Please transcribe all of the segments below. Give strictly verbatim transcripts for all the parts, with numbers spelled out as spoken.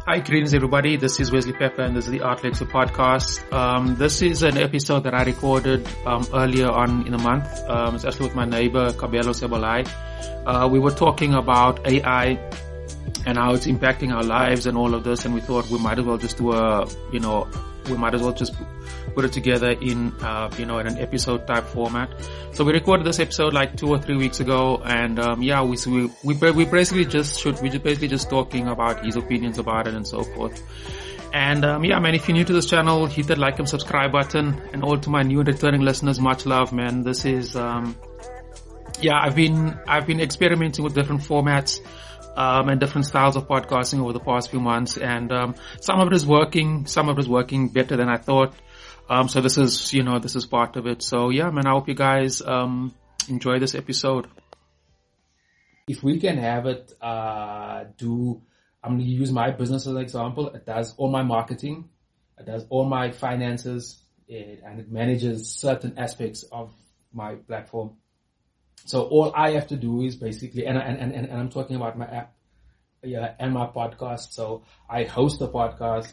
Hi, greetings everybody. This is Wesley Pepper and this is the Art Lecture Podcast. Um, this is an episode that I recorded um, earlier on in the month. Um, it's actually with my neighbor, Kabelo Sebolai. Uh, we were talking about A I and how it's impacting our lives and all of this, and we thought we might as well just do a, you know, we might as well just put it together in, uh, you know, in an episode type format. So we recorded this episode like two or three weeks ago, and um, yeah, we we we we basically just should we just basically just talking about his opinions about it and so forth. And um, yeah, man, if you're new to this channel, hit that like and subscribe button. And all to my new and returning listeners, much love, man. This is um, yeah, I've been I've been experimenting with different formats. Um, and different styles of podcasting over the past few months, and um, some of it is working, some of it is working better than I thought. Um, so this is, you know, this is part of it. So yeah, man, I hope you guys um, enjoy this episode. If we can have it uh, do, I'm going to use my business as an example. It does all my marketing, it does all my finances, it, and it manages certain aspects of my platform. So all I have to do is basically, and, and, and, and I'm talking about my app, yeah, and my podcast. So I host the podcast.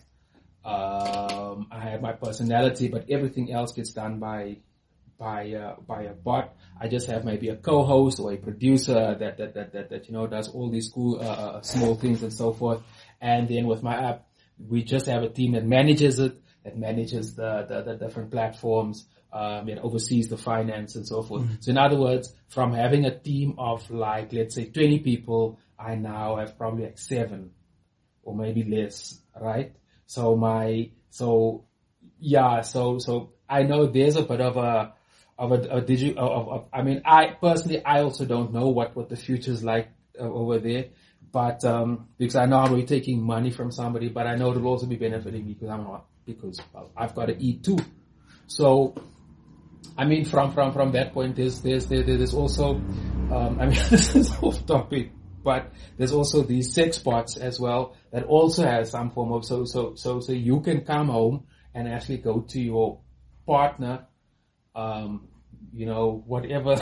Um, I have my personality, but everything else gets done by, by, uh, by a bot. I just have maybe a co-host or a producer that, that, that, that, that you know, does all these cool, uh, small things and so forth. And then with my app, we just have a team that manages it, that manages the, the, the different platforms. Um, it oversees the finance and so forth. Mm-hmm. So in other words, from having a team of like, let's say twenty people, I now have probably like seven or maybe less, right? So my, so yeah, so, so I know there's a bit of a, of a, a digital, of, of, I mean, I personally, I also don't know what, what the future's like uh, over there, but, um, because I know I'm really taking money from somebody, but I know it'll also be benefiting me because I'm not, because well, I've got to eat too. So, I mean, from, from, from that point, there's, there's, there, there's also, um, I mean, this is off topic, but there's also these sex bots as well that also has some form of, so, so, so, so you can come home and actually go to your partner, um, you know, whatever.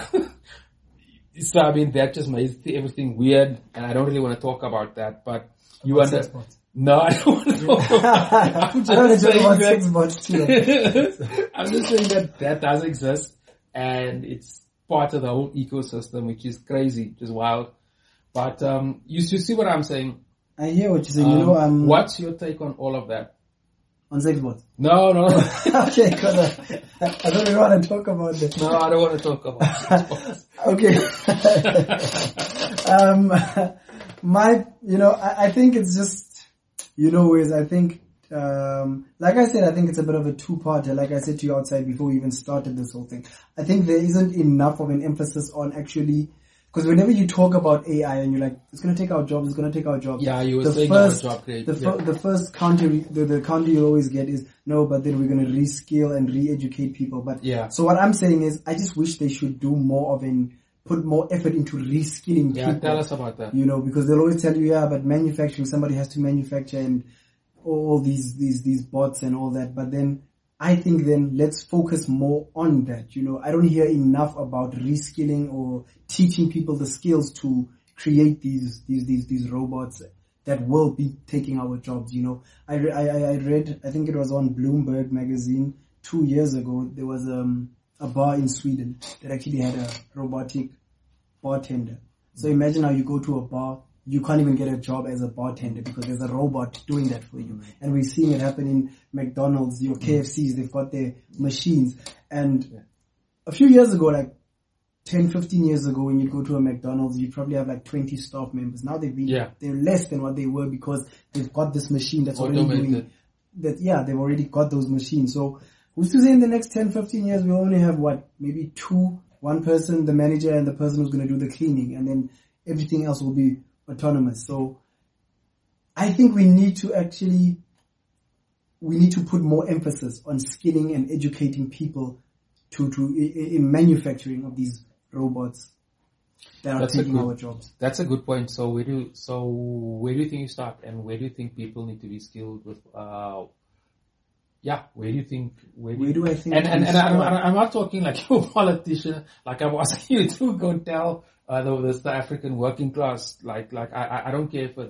So, I mean, that just makes everything weird, and I don't really want to talk about that, but you understand. No, I don't want to talk about I'm just saying about that, sex bots too. I'm just saying that that does exist, and it's part of the whole ecosystem, which is crazy, just wild. But um, you, you see what I'm saying? I hear what you're saying. Um, you know, um, what's your take on all of that? On sex bots? No, no, no. Okay, because I, I don't really want to talk about this. No, I don't want to talk about sex bots. Okay. um, my, you know, I, I think it's just. You know, Wiz, I think, um, like I said, I think it's a bit of a two-parter. Like I said to you outside before we even started this whole thing. I think there isn't enough of an emphasis on actually, because whenever you talk about A I and you're like, it's going to take our jobs, it's going to take our jobs. Yeah, you were the saying first, our job create. The, yeah. fir- the first counter, the, the counter you always get is, no, but then we're going to reskill and re-educate people. But, yeah. So what I'm saying is, I just wish they should do more of an, put more effort into reskilling yeah, people. Yeah, tell us about that. You know, because they'll always tell you, yeah, but manufacturing, somebody has to manufacture and, all these, these, these bots and all that. But then I think then let's focus more on that. You know, I don't hear enough about reskilling or teaching people the skills to create these, these, these, these robots that will be taking our jobs. You know, I, re- I, I read, I think it was on Bloomberg magazine two years ago. There was, um, a bar in Sweden that actually had a robotic bartender. So imagine how you go to a bar, you can't even get a job as a bartender because there's a robot doing that for you. And we're seeing it happen in McDonald's, your K F Cs, they've got their machines. And a few years ago, like ten, fifteen years ago, when you go to a McDonald's, you probably have like twenty staff members. Now they've been, yeah. they're less than what they were because they've got this machine that's already doing that. Yeah, they've already got those machines. So who's to say in the next ten, fifteen years, we only have what, maybe two, one person, the manager and the person who's going to do the cleaning, and then everything else will be autonomous. So I think we need to actually, we need to put more emphasis on skilling and educating people to, to, in manufacturing of these robots that are that's taking good, our jobs. That's a good point. So where do, so where do you think you start, and where do you think people need to be skilled with, uh, yeah, where do you think, where do, where do I think, and, and, and I'm, I'm not talking like you're a politician, like I'm asking you to go tell, uh, the, the African working class, like, like I, I don't care for that,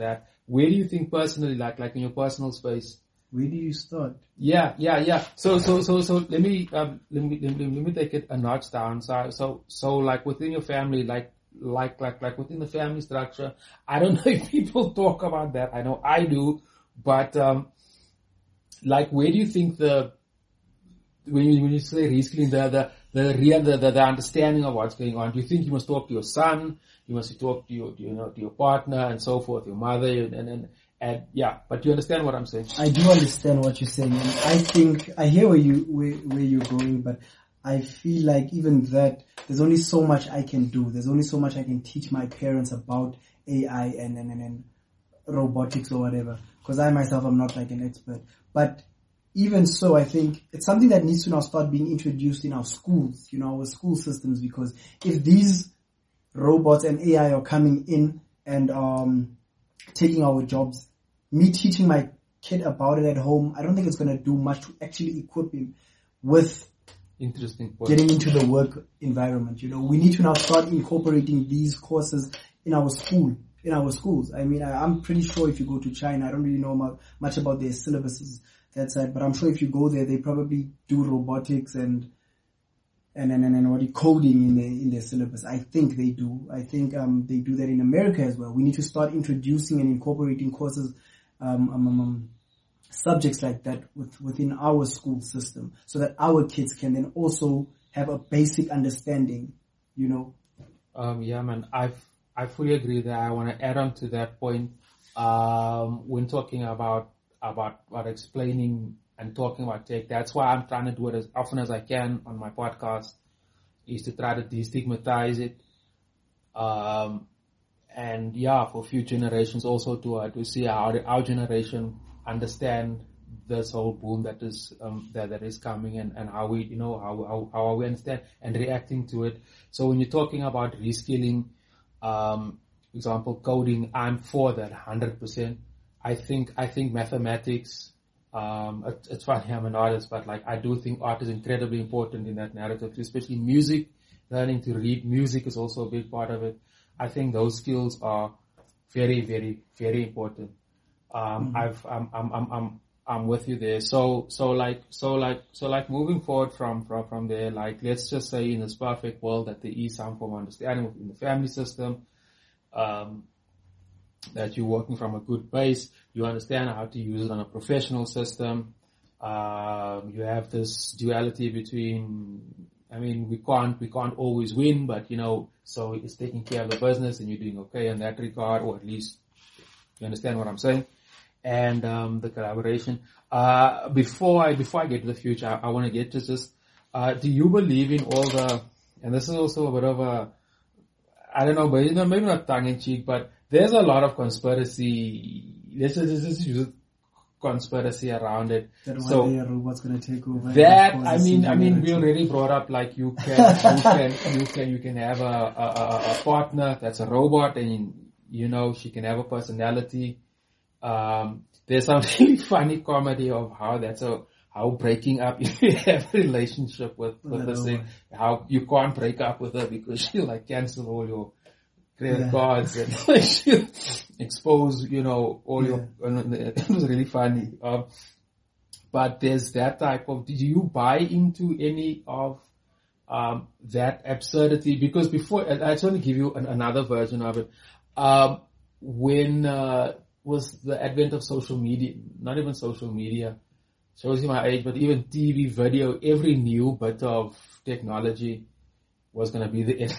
where do you think personally, like, like in your personal space? Where do you start? Yeah, yeah, yeah. So, so, so, so let me, um, let me, let me, let me take it a notch down. So, so, so like within your family, like, like, like, like within the family structure, I don't know if people talk about that. I know I do, but, um, like, where do you think the, when you, when you say reskilling, the, the, the real, the, the, the understanding of what's going on, do you think you must talk to your son? You must talk to your, you know, to your partner and so forth, your mother, and, and, and, and yeah, but you understand what I'm saying? I do understand what you're saying. And I think, I hear where you, where, where you're going, but I feel like even that, there's only so much I can do. There's only so much I can teach my parents about A I and, and, and, and robotics or whatever. Cause I myself am not like an expert. But even so, I think it's something that needs to now start being introduced in our schools, you know, our school systems, because if these robots and A I are coming in and, um, taking our jobs, me teaching my kid about it at home, I don't think it's going to do much to actually equip him with interesting point. Getting into the work environment. You know, we need to now start incorporating these courses in our school, in our schools. I mean, I, I'm pretty sure if you go to China, I don't really know about, much about their syllabuses that side, but I'm sure if you go there, they probably do robotics and and and and, and what coding in their in their syllabus. I think they do. I think um they do that in America as well. We need to start introducing and incorporating courses, um, um, um subjects like that with, within our school system, so that our kids can then also have a basic understanding. You know. Um. Yeah, man. I I fully agree that I want to add on to that point. Um, when talking about about about explaining and talking about tech, that's why I'm trying to do it as often as I can on my podcast, is to try to destigmatize it. Um, and yeah, for future generations also to, uh, to see how the, our generation understand this whole boom that is, um, that, that is coming, and, and how we, you know, how, how, how we understand and reacting to it. So when you're talking about reskilling, um, for example, coding, I'm for that one hundred percent. I think, I think mathematics, Um, it, it's funny, I'm an artist, but like I do think art is incredibly important in that narrative, especially music. Learning to read music is also a big part of it. I think those skills are very, very, very important. Um, mm-hmm. I've, I'm, I'm, I'm, I'm, I'm with you there. So, so like, so like, so like moving forward from, from, from there, like let's just say in this perfect world that there is some form of understanding within the family system, um, that you're working from a good base, you understand how to use it on a professional system. Um, you have this duality between, I mean, we can't, we can't always win, but you know, so it's taking care of the business and you're doing okay in that regard, or at least you understand what I'm saying. And, um, the collaboration. Uh, before I, before I get to the future, I, I want to get to this, uh, do you believe in all the, and this is also a bit of a, I don't know, but you know, maybe not tongue in cheek, but there's a lot of conspiracy. This is, this is conspiracy around it. That so one day a robot's gonna take over. That I mean, I mean, we already brought up like you can, you can, you can, you can have a, a, a partner that's a robot, and you know she can have a personality. Um, there's some really funny comedy of how that's a how breaking up if you have a relationship with with the thing, how you can't break up with her because she'll like cancel all your credit yeah. cards and like she'll expose, you know, all yeah. your, it was really funny. Um, but there's that type of, did you buy into any of, um, that absurdity? Because before, I just want to give you an, another version of it. Um, when, uh, was the advent of social media, not even social media, shows you my age, but even T V, video, every new bit of technology was going to be the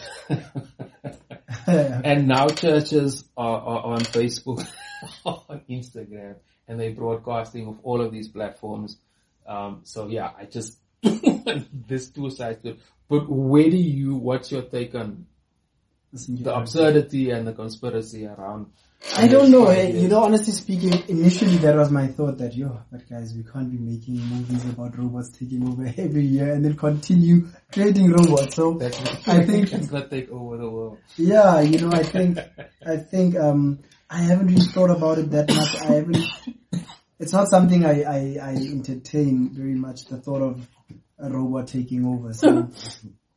end. And now churches are, are on Facebook, on Instagram, and they're broadcasting of all of these platforms. Um, so yeah, I just, there's two sides to it. But where do you, what's your take on the absurdity and the conspiracy around? I don't know. Hey, you know, honestly speaking, initially that was my thought that, yo, but guys, we can't be making movies about robots taking over every year and then continue creating robots. So That's I think it's gonna take over the world. Yeah, you know, I think, I think, um, I haven't really thought about it that much. I haven't, it's not something I, I, I entertain very much, the thought of a robot taking over. So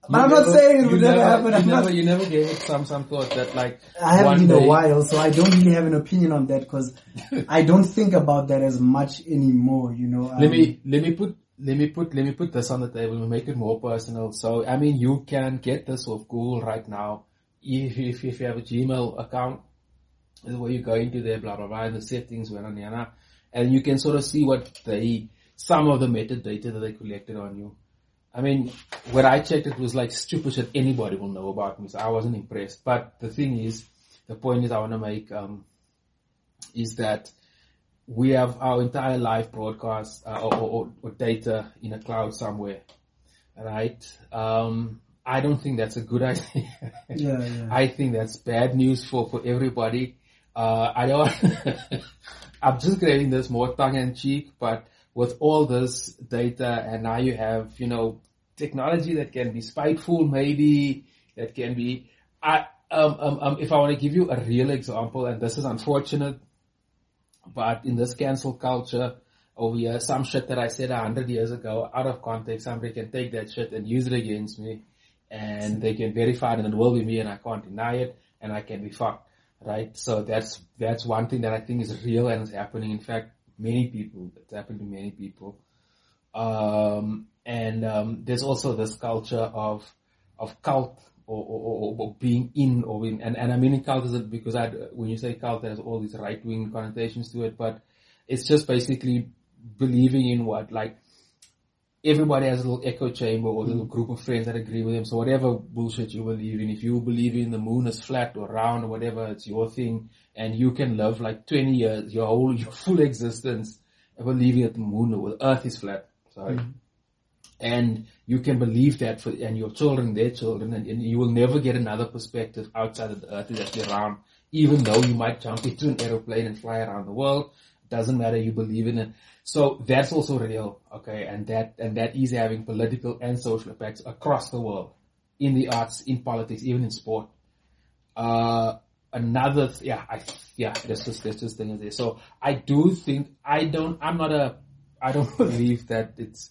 But I'm not saying it would never happen. You I'm never, not, you never gave it some, some thought that like, I haven't one in a day- while, so I don't really have an opinion on that because I don't think about that as much anymore, you know. Um, Let me, let me put, let me put, let me put this on the table and make it more personal. So, I mean, you can get this off Google right now. If, if, if you have a Gmail account, where you go into there, blah, blah, blah, and the settings, and you can sort of see what they, some of the metadata that they collected on you. I mean, when I checked, it was like stupid shit anybody will know about me, so I wasn't impressed. But the thing is, the point is I want to make, um, is that we have our entire live broadcast, uh, or, or, or data in a cloud somewhere, right? Um, I don't think that's a good idea. yeah, yeah. I think that's bad news for, for everybody. Uh, I don't, I'm just getting this more tongue in cheek, but with all this data and now you have, you know, technology that can be spiteful maybe, that can be, I, um, um, um, if I want to give you a real example, and this is unfortunate, but in this cancel culture over here, some shit that I said a hundred years ago, out of context, somebody can take that shit and use it against me, and they can verify it and it will be me and I can't deny it, and I can be fucked, right? So that's, that's one thing that I think is real and is happening. In fact, many people, it's happened to many people. Um, and, um, there's also this culture of, of cult or, or, or being in or in, and, and I mean in cult is because I, when you say cult, there's all these right-wing connotations to it, but it's just basically believing in what, like, everybody has a little echo chamber or a little group of friends that agree with them. So whatever bullshit you believe in, if you believe in the moon is flat or round or whatever, it's your thing. And you can live like twenty years, your whole, your full existence, believing that the moon or the earth is flat. Sorry. Mm-hmm. And you can believe that for, and your children, their children, and, and you will never get another perspective outside of the earth is actually round. Even though you might jump into an aeroplane and fly around the world, doesn't matter, you believe in it. So that's also real, okay, and that, and that is having political and social effects across the world, in the arts, in politics, even in sport. Uh, another, th- yeah, I, yeah, there's just, there's just things there. So I do think, I don't, I'm not a, I don't believe that it's,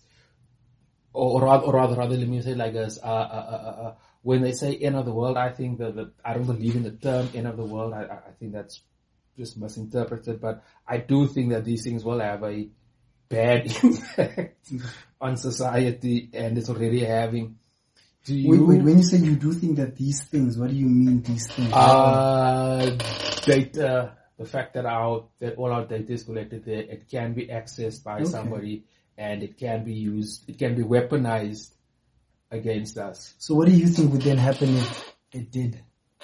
or, or rather, or rather, rather, let me say it like this, uh, uh, uh, uh, when they say end of the world, I think that, that I don't believe in the term end of the world. I, I think that's just misinterpreted, but I do think that these things will have a bad impact on society, and it's already having. Do you, wait, wait, when you say you do think that these things, what do you mean these things? Uh, data, the fact that our, that all our data is collected there, it can be accessed by okay. somebody, and it can be used, it can be weaponized against us. So what do you think would then happen if it did?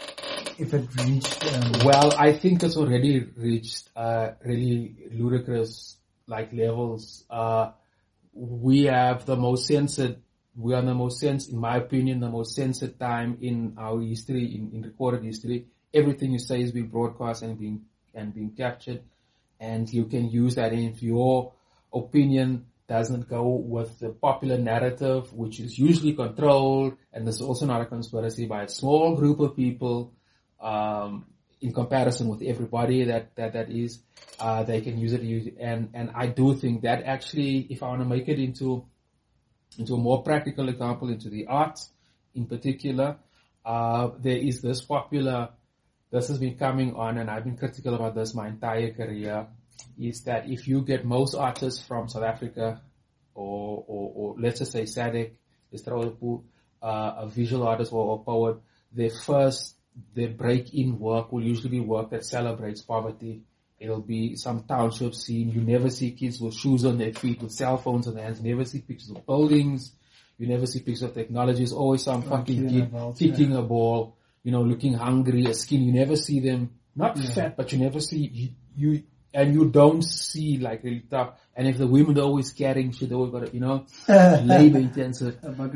If it reached, um... well, I think it's already reached, uh, really ludicrous, like, levels. Uh, we have the most censored, we are the most censored, in my opinion, the most censored time in our history, in, in recorded history. Everything you say is being broadcast and being, and being captured. And you can use that if your opinion doesn't go with the popular narrative, which is usually controlled, and this is also not a conspiracy, by a small group of people, um, in comparison with everybody that, that, that is, uh, they can use it, use it. And, and I do think that actually, if I want to make it into, into a more practical example, into the arts in particular, uh, there is this popular, this has been coming on, and I've been critical about this my entire career, is that if you get most artists from South Africa, or, or, or let's just say S A D C, let's throw a pool, uh, a visual artist or a poet, their first, their break-in work will usually be work that celebrates poverty. It'll be some township scene. You never see kids with shoes on their feet, with cell phones in their hands. You never see pictures of buildings. You never see pictures of technology. It's always some oh, fucking kid kicking yeah. a ball, you know, looking hungry, a skin. You never see them, not yeah. fat, but you never see, you, you, and you don't see like really tough. And if the women are always carrying shit, they always got to, you know, labor intensive.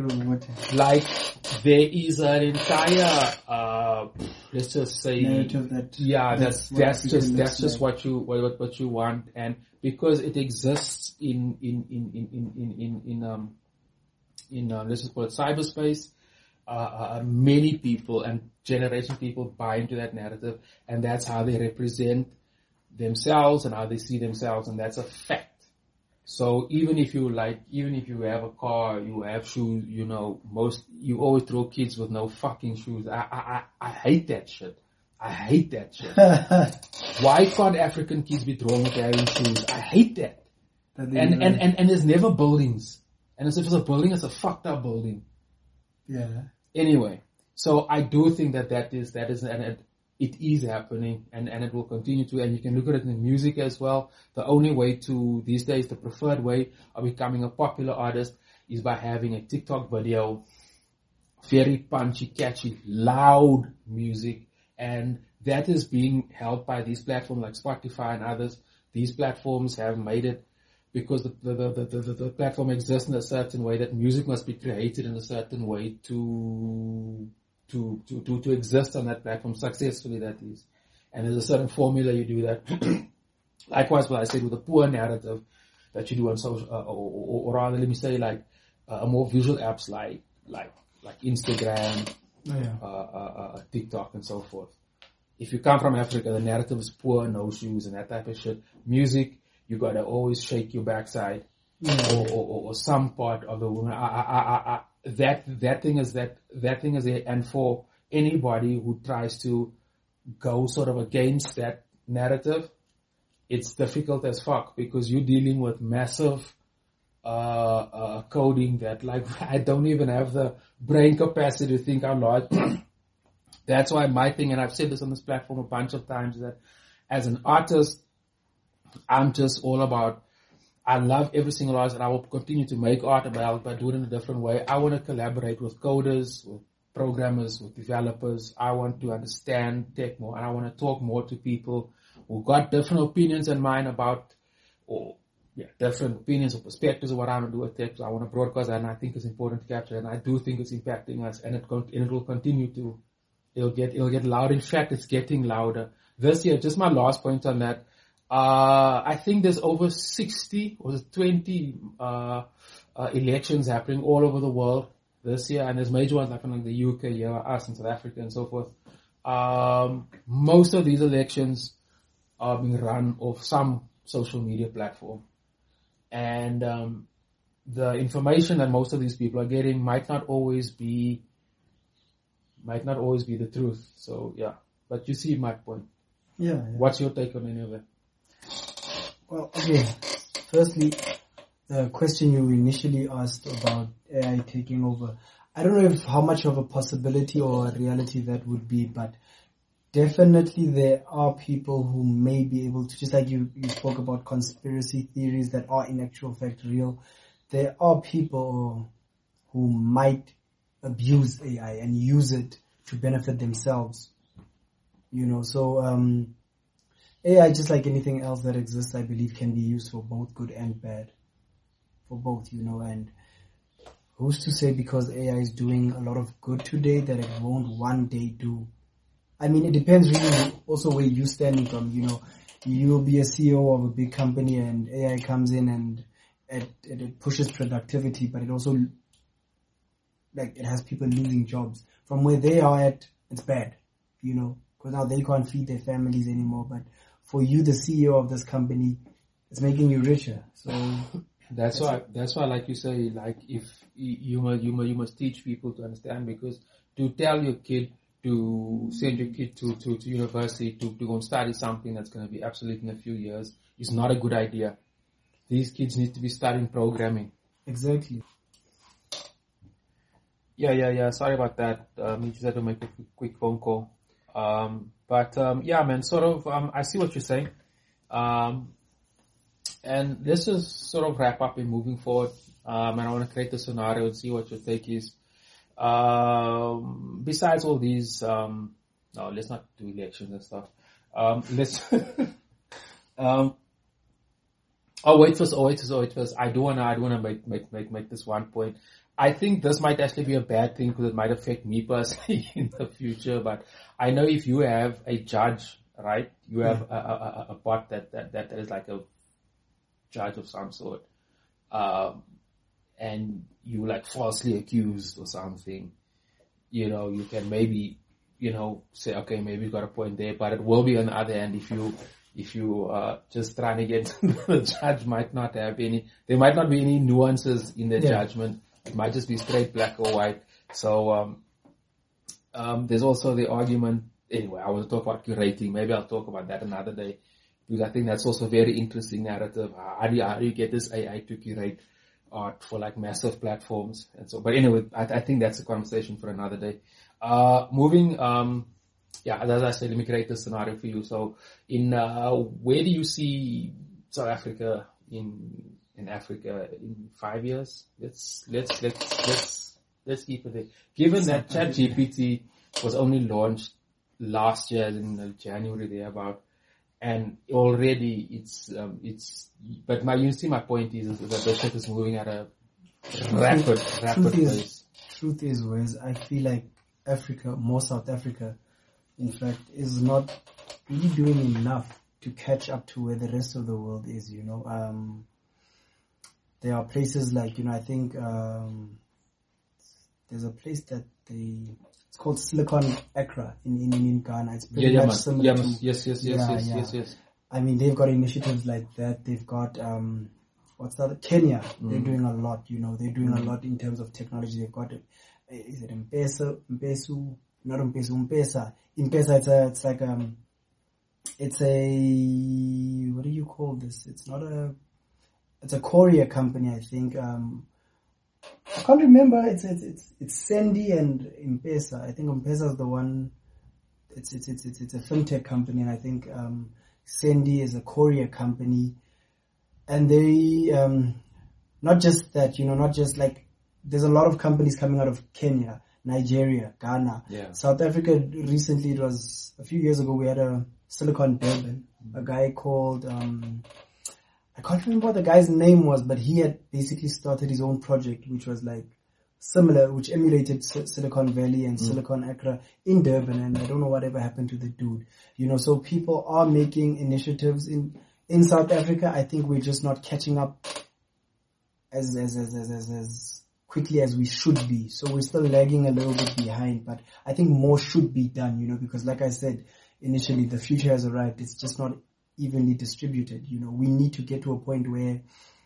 Like, there is an entire, uh, let's just say, narrative that, yeah, that's, that's, that's just, that's just like. what you, what, what you want. And because it exists in, in, in, in, in, in, in, um, in, uh, let's just call it cyberspace, uh, uh, many people and generation people buy into that narrative, and that's how they represent themselves and how they see themselves, and that's a fact. So even if you like, even if you have a car, you have shoes, you know, most, you always throw kids with no fucking shoes. I, I, I, I hate that shit. I hate that shit. Why can't African kids be drawn with having shoes? I hate that. And, and, and, and there's never buildings. And as if it's a building, it's a fucked up building. Yeah. Anyway, so I do think that that is, that is, and it, it is happening, and, and it will continue to, and you can look at it in music as well. The only way to, these days, the preferred way of becoming a popular artist is by having a TikTok video, very punchy, catchy, loud music, and that is being held by these platforms like Spotify and others. These platforms have made it because the, the, the, the, the, the platform exists in a certain way that music must be created in a certain way to, to, to, to, to exist on that platform successfully, that is. And there's a certain formula you do that. Likewise, what I said with the poor narrative that you do on social, uh, or, or, or rather, let me say like, uh, more visual apps like, like, like Instagram, Oh, yeah. uh, uh, uh, TikTok and so forth. If you come from Africa, the narrative is poor, no shoes and that type of shit. Music, you gotta always shake your backside, Yeah. or, or, or some part of the woman. I, I, I, I, that that thing is that that thing is it. And for anybody who tries to go sort of against that narrative, it's difficult as fuck because you're dealing with massive uh, uh, coding that, like, I don't even have the brain capacity to think out loud. That's why my thing, and I've said this on this platform a bunch of times, that as an artist, I'm just all about, I love every single artist and I will continue to make art about, but do it in a different way. I want to collaborate with coders, with programmers, with developers. I want to understand tech more, and I want to talk more to people who got different opinions than mine about, or yeah, different opinions or perspectives of what I want to do with tech. So I want to broadcast that, and I think it's important to capture, and I do think it's impacting us, and it, con- and it will continue to. It'll get, it'll get louder. In fact, it's getting louder. This year, just my last point on that, uh, I think there's over sixty or twenty, uh, uh, elections happening all over the world this year, and there's major ones happening in the U K, yeah, us in South Africa and so forth. Um, most of these elections are being run off some social media platform. And, um, the information that most of these people are getting might not always be might not always be the truth. So yeah, but you see my point. Yeah, yeah. What's your take on any of it? Well, okay. Firstly, the question you initially asked about A I taking over, I don't know if how much of a possibility or a reality that would be, but definitely there are people who may be able to, just like you, you spoke about conspiracy theories that are in actual fact real, there are people who might abuse A I and use it to benefit themselves. You know, so um, A I, just like anything else that exists, I believe can be used for both good and bad. For both, you know, and who's to say because A I is doing a lot of good today that it won't one day do. I mean, it depends really also where you're standing from, you know. You'll be a C E O of a big company and A I comes in and it, it, it pushes productivity, but it also, like, it has people losing jobs. From where they are at, it's bad, you know, because now they can't feed their families anymore. But for you, the C E O of this company, it's making you richer. So that's, that's why, it. that's why, like you say, like if you must, you must, you must teach people to understand, because to tell your kid to send your kid to, to, to university to, to go and study something that's going to be obsolete in a few years is not a good idea. These kids need to be studying programming. Exactly. Yeah, yeah, yeah. Sorry about that. Um, you just had to make a quick phone call. Um, but, um, yeah, man, sort of, um, I see what you're saying. Um, and let's just sort of wrap up in moving forward. Um, and I want to create a scenario and see what your take is. Um, besides all these, um, no, let's not do elections and stuff. Um, let's, um, oh, wait first, oh, wait first, oh, wait first. I do want to, I do want to make, make, make, make this one point. I think this might actually be a bad thing because it might affect me personally in the future, but I know if you have a judge, right, you have yeah. a, a, a bot that, that, that is like a judge of some sort, um, and you like falsely accused or something, you know, you can maybe, you know, say, okay, maybe you got a point there, but it will be on the other hand if you, if you uh, just trying to get the judge might not have any, there might not be any nuances in their yeah. judgment. It might just be straight black or white. So um, um, there's also the argument. Anyway, I want to talk about curating. Maybe I'll talk about that another day, because I think that's also a very interesting narrative. How do you, how do you get this A I to curate art for like massive platforms and so? But anyway, I, I think that's a conversation for another day. Uh, moving. Um, Yeah, as I said, let me create a scenario for you. So, in uh, where do you see South Africa in in Africa in five years? Let's let's let's let's let's keep it there. Given that ChatGPT was only launched last year in January thereabout, and already it's um, it's. But my you see my point is, is that the shit is moving at a rapid rapid truth pace. Is, truth is, Wes, I feel like Africa, more South Africa, in fact, is not really doing enough to catch up to where the rest of the world is, you know. Um, there are places like, you know, I think um, there's a place that they, it's called Silicon Accra in, in, in Ghana. It's pretty yeah, much yeah, similar yeah, to... Yes, yes, yes, yeah, yes, yeah. yes, yes. I mean, they've got initiatives like that. They've got, um, what's that? Kenya, mm. they're doing a lot, you know. They're doing mm. a lot in terms of technology. They've got, is it M-Pesa, M-Pesu? Not M-Pesa, M-Pesa. M-Pesa, it's a, it's like, um, it's a, what do you call this? It's not a, it's a courier company, I think. Um, I can't remember. It's, it's, it's, it's Sendy and M-Pesa. I think M-Pesa is the one, it's, it's, it's, it's, it's a fintech company, and I think, um, Sendy is a courier company. And they, um, not just that, you know, not just like, there's a lot of companies coming out of Kenya, Nigeria, Ghana, yeah. South Africa. Recently, it was a few years ago, we had a Silicon Durban, mm-hmm. a guy called, um, I can't remember what the guy's name was, but he had basically started his own project, which was like similar, which emulated S- Silicon Valley and mm. Silicon Accra in Durban, and I don't know whatever happened to the dude. You know, so people are making initiatives in, in South Africa. I think we're just not catching up as, as, as, as, as, as quickly as we should be. So we're still lagging a little bit behind, but I think more should be done, you know, because like I said, initially the future has arrived. It's just not evenly distributed. You know, we need to get to a point where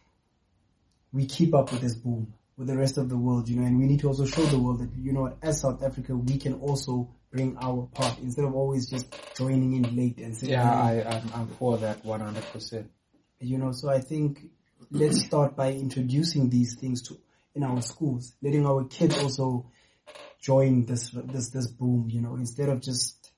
we keep up with this boom with the rest of the world, you know, and we need to also show the world that, you know what, as South Africa, we can also bring our part instead of always just joining in late and saying, yeah, I, I'm, I'm for that one hundred percent. You know, so I think let's start by introducing these things to in our schools, letting our kids also join this this this boom, you know, instead of just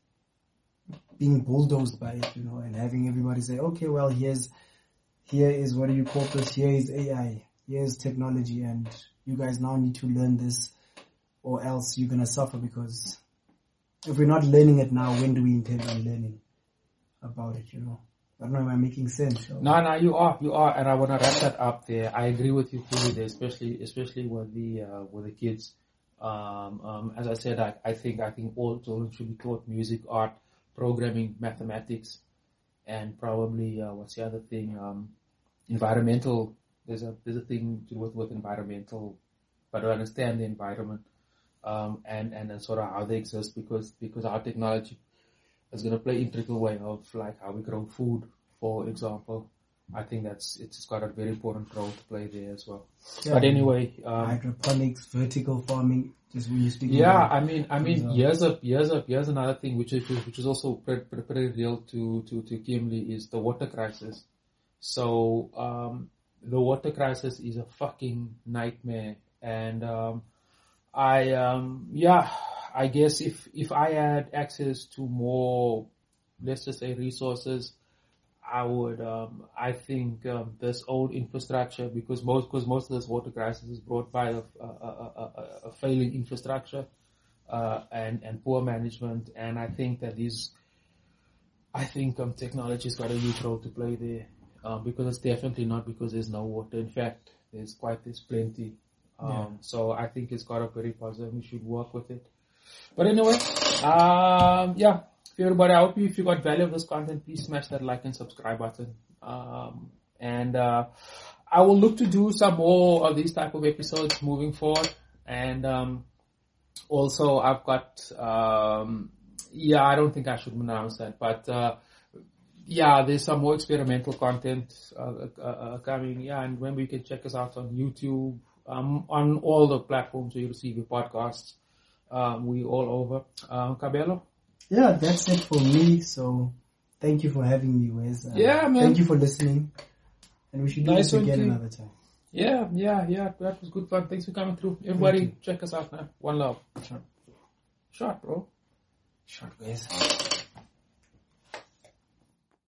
being bulldozed by it, you know, and having everybody say, okay, well, here's here is what do you call this? Here is A I, here's technology, and you guys now need to learn this, or else you're gonna suffer. Because if we're not learning it now, when do we intend on learning about it? You know. I don't know if I'm making sense. Or... No, no, you are, you are, and I want to wrap that up there. I agree with you fully there, especially, especially with the, uh, with the kids. Um, um, as I said, I, I think, I think all children should be taught music, art, programming, mathematics, and probably, uh, what's the other thing? Um, environmental. There's a, there's a thing to do with, with environmental, but to understand the environment, um, and, and, and sort of how they exist, because, because our technology is going to play an integral way of like how we grow food, for example. I think that's, it's got a very important role to play there as well. Yeah, but anyway, um, hydroponics, vertical farming, just when you speak. Yeah, I mean, I mean, years of, years of, here's another thing which is, which is also pretty, pretty real to, to, to Kimberley is the water crisis. So, um, the water crisis is a fucking nightmare. And, um, I, um, yeah, I guess if, if I had access to more, let's just say resources, I would, um, I think, um, this old infrastructure, because most, because most of this water crisis is brought by a, a, a, a, a failing infrastructure, uh, and, and poor management. And I think that these, I think, um, technology's got a huge role to play there, um, because it's definitely not because there's no water. In fact, there's quite, there's plenty. Um, yeah. So I think it's got a very positive, we should work with it. But anyway, um, yeah, everybody, I hope you, if you got value of this content, please smash that like and subscribe button. Um, and, uh, I will look to do some more of these type of episodes moving forward. And, um, also I've got, um, yeah, I don't think I should announce that, but, uh, yeah, there's some more experimental content uh, uh, uh, coming. Yeah, and remember you can check us out on YouTube, um, on all the platforms where you receive your podcasts. Um, we all over. Um, Kabelo? Yeah, that's it for me. So thank you for having me, Wes. Uh, yeah, man. Thank you for listening. And we should do nice this again too. another time. Yeah, yeah, yeah. That was good fun. Thanks for coming through. Everybody, check us out, man. One love. Short, Short, bro. Short, Wes.